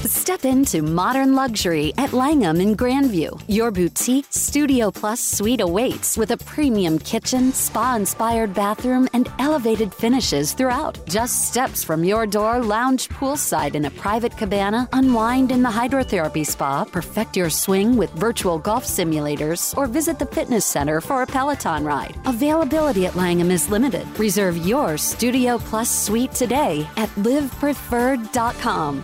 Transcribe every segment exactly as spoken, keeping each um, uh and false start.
Step into modern luxury at Langham in Grandview. Your boutique Studio Plus suite awaits with a premium kitchen, spa-inspired bathroom, and elevated finishes throughout. Just steps from your door, lounge poolside in a private cabana, unwind in the hydrotherapy spa, perfect your swing with virtual golf simulators, or visit the fitness center for a Peloton ride. Availability at Langham is limited. Reserve your Studio Plus suite today at live preferred dot com.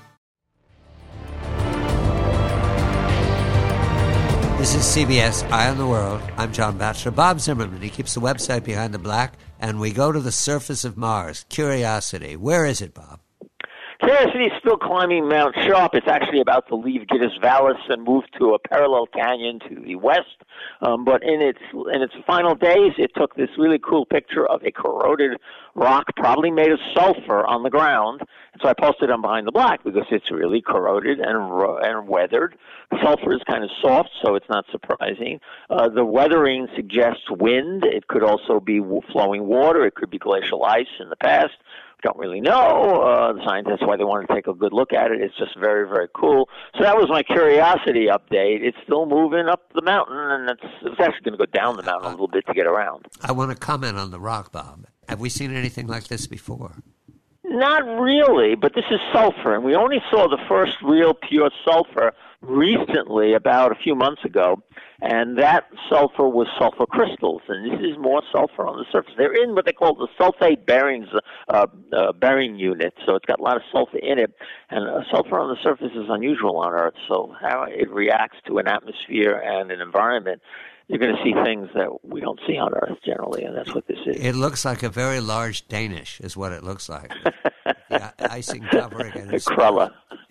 This is C B S Eye on the World. I'm John Batchelor. Bob Zimmerman, he keeps the website Behind the Black, and we go to the surface of Mars. Curiosity. Where is it, Bob? Curiosity is still climbing Mount Sharp. It's actually about to leave Giddes Vallis and move to a parallel canyon to the west. Um, but in its in its final days, it took this really cool picture of a corroded rock, probably made of sulfur, on the ground. And so I posted it on Behind the Black because it's really corroded and and weathered. The sulfur is kind of soft, so it's not surprising. Uh, the weathering suggests wind. It could also be flowing water. It could be glacial ice in the past. Don't really know. Uh, the scientists, why they wanted to take a good look at it. It's just very, very cool. So that was my curiosity update. It's still moving up the mountain, and it's, it's actually going to go down the mountain a little bit to get around. I want to comment on the rock, Bob. Have we seen anything like this before? Not really, but this is sulfur, and we only saw the first real pure sulfur recently, about a few months ago, and that sulfur was sulfur crystals, and this is more sulfur on the surface. They're in what they call the sulfate bearings, uh, uh, bearing unit, so it's got a lot of sulfur in it, and uh, sulfur on the surface is unusual on Earth, so how it reacts to an atmosphere and an environment, you're going to see things that we don't see on Earth generally, and that's what this is. It looks like a very large Danish, is what it looks like. Yeah, icing covering it. Krulla.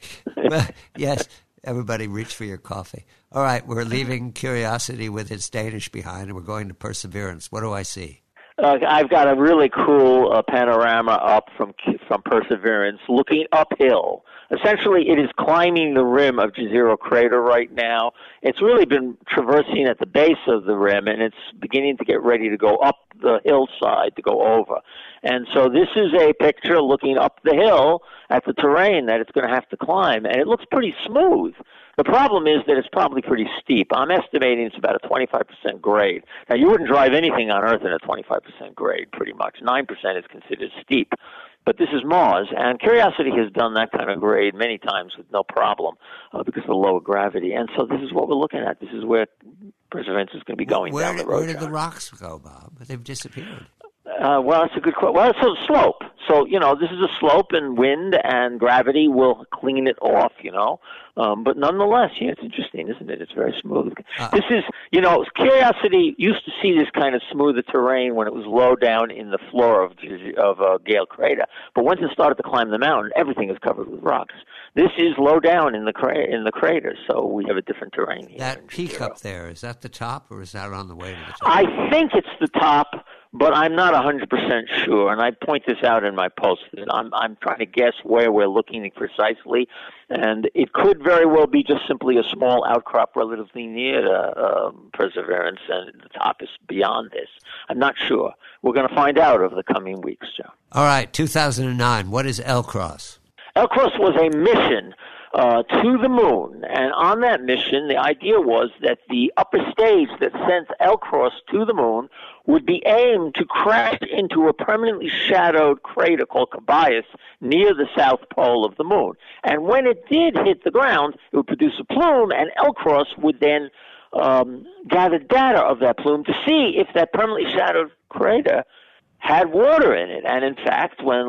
Yes. Everybody reach for your coffee. All right, we're leaving Curiosity with its Danish behind, and we're going to Perseverance. What do I see? Uh, I've got a really cool uh, panorama up from from Perseverance, looking uphill. Essentially, it is climbing the rim of Jezero Crater right now. It's really been traversing at the base of the rim, and it's beginning to get ready to go up the hillside to go over. And so this is a picture looking up the hill at the terrain that it's going to have to climb, and it looks pretty smooth. The problem is that it's probably pretty steep. I'm estimating it's about a twenty-five percent grade. Now, you wouldn't drive anything on Earth in a twenty-five percent grade, pretty much. nine percent is considered steep. But this is Mars, and Curiosity has done that kind of grade many times with no problem uh, because of the lower gravity. And so this is what we're looking at. This is where Perseverance is going to be going where down did, the road. Where did the rocks go, Bob? They've disappeared. Uh, well, that's a good question. Well, it's a slope. So, you know, this is a slope, and wind and gravity will clean it off, you know. Um, but nonetheless, yeah, it's interesting, isn't it? It's very smooth. Uh, this is, you know, Curiosity used to see this kind of smoother terrain when it was low down in the floor of of uh, Gale Crater. But once it started to climb the mountain, everything is covered with rocks. This is low down in the cra- in the crater, so we have a different terrain here. That peak up there, is that the top, or is that on the way to the top? I think it's the top, but I'm not one hundred percent sure, and I point this out in my post. I'm, I'm trying to guess where we're looking precisely, and it could very well be just simply a small outcrop relatively near to uh, Perseverance, and the top is beyond this. I'm not sure. We're going to find out over the coming weeks, Joe. All right, two thousand nine, what is L-CROSS? L-CROSS was a mission uh, to the moon, and on that mission, the idea was that the upper stage that sent L-CROSS to the moon would be aimed to crash into a permanently shadowed crater called Cabeus near the south pole of the moon. And when it did hit the ground, it would produce a plume, and L-CROSS would then um, gather data of that plume to see if that permanently shadowed crater had water in it. And in fact, when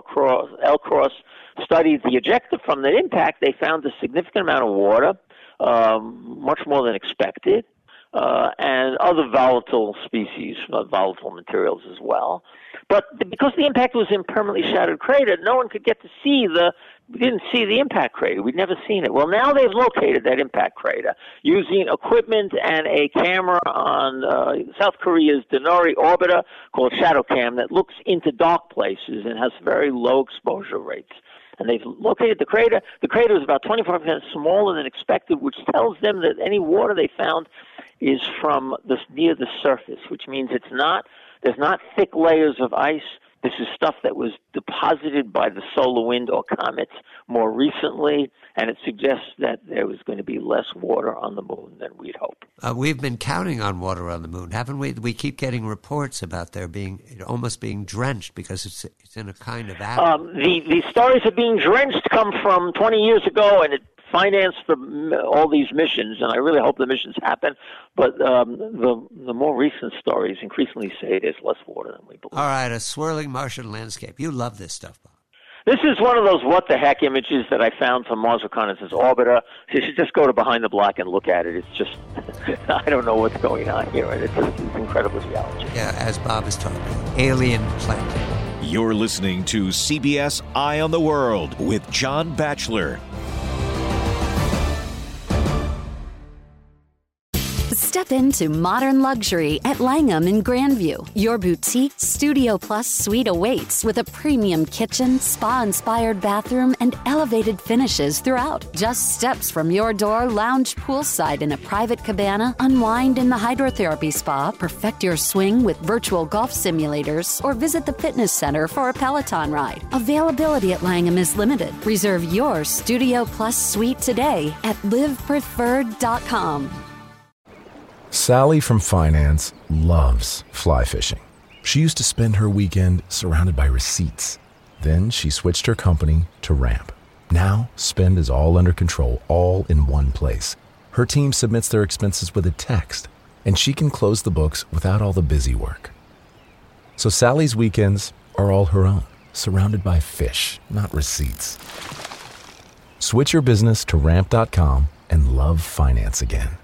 L-CROSS studied the ejecta from the impact, they found a significant amount of water, um, much more than expected. Uh, and other volatile species, uh, volatile materials as well. But because the impact was in permanently shadowed crater, no one could get to see the, we didn't see the impact crater. We'd never seen it. Well, now they've located that impact crater using equipment and a camera on uh, South Korea's Denori orbiter called ShadowCam that looks into dark places and has very low exposure rates. And they've located the crater. The crater is about twenty-five percent smaller than expected, which tells them that any water they found is from the, near the surface, which means it's not, there's not thick layers of ice. This is stuff that was deposited by the solar wind or comets more recently, and it suggests that there was going to be less water on the moon than we'd hoped. Uh, we've been counting on water on the moon, haven't we? We keep getting reports about there being almost being drenched because it's it's in a kind of attic. Um, the the stories of being drenched come from twenty years ago, and it financed the, all these missions, and I really hope the missions happen. But um, the the more recent stories increasingly say there's less water than we believe. All right, a swirling Martian landscape. You love this stuff, Bob. This is one of those what-the-heck images that I found from Mars Reconnaissance Orbiter. So you should just go to Behind the Black and look at it. It's just, I don't know what's going on here, and it's just it's incredibly reality. Yeah, as Bob is talking, alien planet. You're listening to C B S Eye on the World with John Batchelor. Step into modern luxury at Langham in Grandview. Your boutique Studio Plus suite awaits with a premium kitchen, spa-inspired bathroom, and elevated finishes throughout. Just steps from your door, lounge poolside in a private cabana, unwind in the hydrotherapy spa, perfect your swing with virtual golf simulators, or visit the fitness center for a Peloton ride. Availability at Langham is limited. Reserve your Studio Plus suite today at live preferred dot com. Sally from finance loves fly fishing. She used to spend her weekend surrounded by receipts. Then she switched her company to Ramp. Now, spend is all under control, all in one place. Her team submits their expenses with a text, and she can close the books without all the busy work. So Sally's weekends are all her own, surrounded by fish, not receipts. Switch your business to ramp dot com and love finance again.